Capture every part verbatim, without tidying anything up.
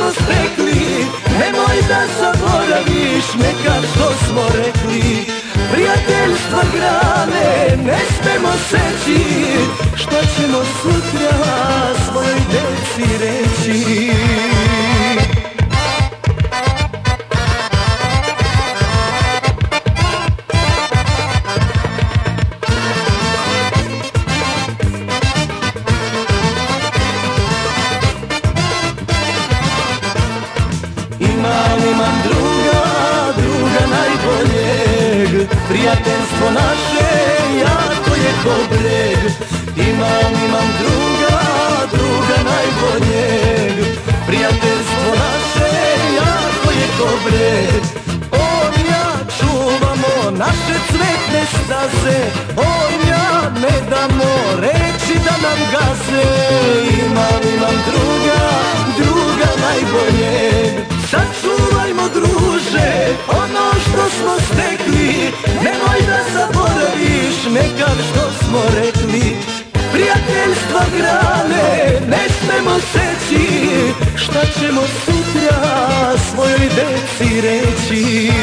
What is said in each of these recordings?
smo stekli, nemoj da zaboraviš nekad što smo rekli. Prijateljstva grane ne smemo seći, što ćemo sutra svojoj deci reći. Imam, imam druga, druga najboljeg, prijateljstvo naše jako je ko breg. Imam, imam druga, druga najboljeg, prijateljstvo naše jako je ko breg. On i ja čuvamo naše cvetne staze, on i ja ne damo reći da nam gaze. Imam, imam druga, druga najboljeg, sačuvajmo druže ono što smo stekli, nemoj da zaboraviš nekad što smo rekli. Prijateljstva grane ne smemo seći, šta ćemo sutra svojoj deci reći.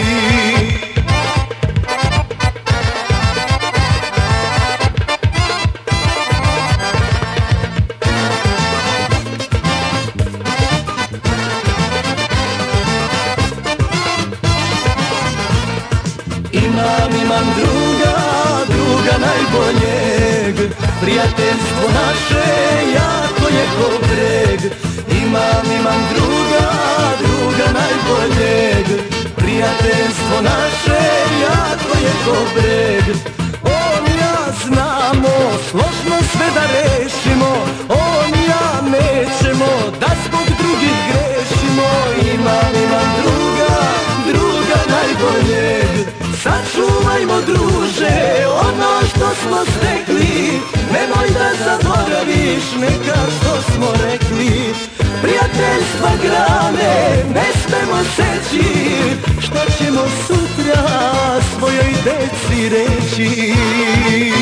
Imam, imam druga, druga najboljeg, prijateljstvo naše jako je ko breg. Imam, imam druga, druga najboljeg, prijateljstvo naše jako je ko breg. On i ja znamo složno sve da rešimo, on i ja nećemo da zbog drugih grešimo. Imam, imam druga, druga najboljeg, sačuvajmo druže ono što smo stekli, nemoj da zaboraviš nekad što smo rekli. Prijateljstva grane ne smemo seći, što ćemo sutra svojoj deci reći.